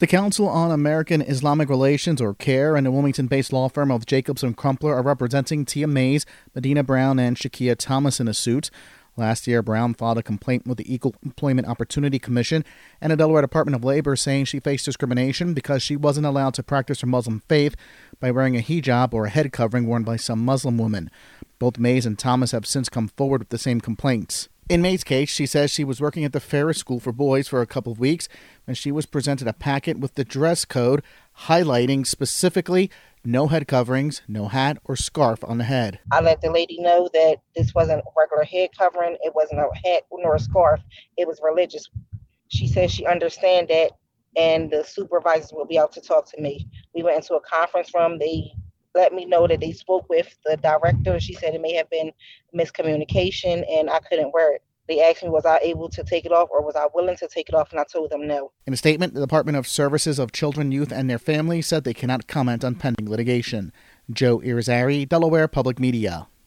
The Council on American Islamic Relations, or CAIR, and the Wilmington-based law firm of Jacobs & Crumpler are representing Tia Mays, Medina Brown, and Shakia Thomas in a suit. Last year, Brown filed a complaint with the Equal Employment Opportunity Commission and the Delaware Department of Labor saying she faced discrimination because she wasn't allowed to practice her Muslim faith by wearing a hijab or a head covering worn by some Muslim women. Both Mays and Thomas have since come forward with the same complaints. In May's case, she says she was working at the Ferris School for Boys for a couple of weeks when she was presented a packet with the dress code highlighting specifically no head coverings, no hat or scarf on the head. I let the lady know that this wasn't a regular head covering. It wasn't a hat nor a scarf. It was religious. She says she understands that, and the supervisors will be out to talk to me. We went into a conference room. They let me know that they spoke with the director. She said it may have been miscommunication and I couldn't wear it. They asked me, was I able to take it off or was I willing to take it off? And I told them no. In a statement, the Department of Services of Children, Youth, and their Families said they cannot comment on pending litigation. Joe Irizarry, Delaware Public Media.